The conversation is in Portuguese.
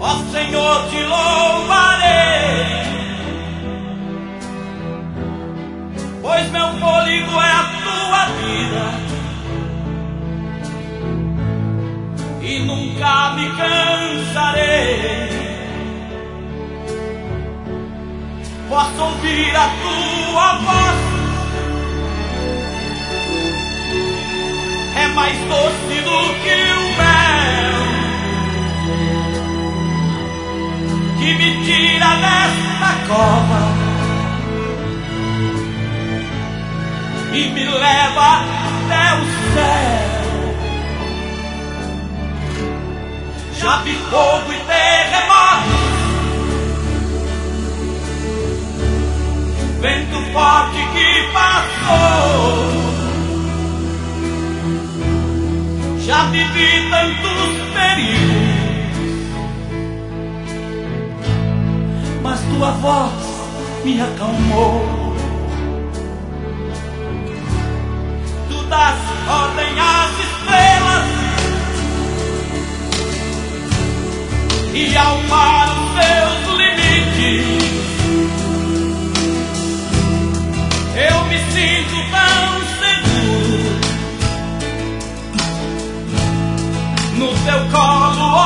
Ó Senhor, te louvarei, pois meu fôlego é a tua vida e nunca me cansarei. Posso ouvir a tua voz, é mais doce do que o mel, que me tira desta cova e me leva até o céu. Já vi fogo e terremoto, vento forte que passou. Já vivi tantos perigos, mas tua voz me acalmou. Tu das ordem às estrelas e ao mar os seus limites. Eu me sinto tão seguro no teu colo.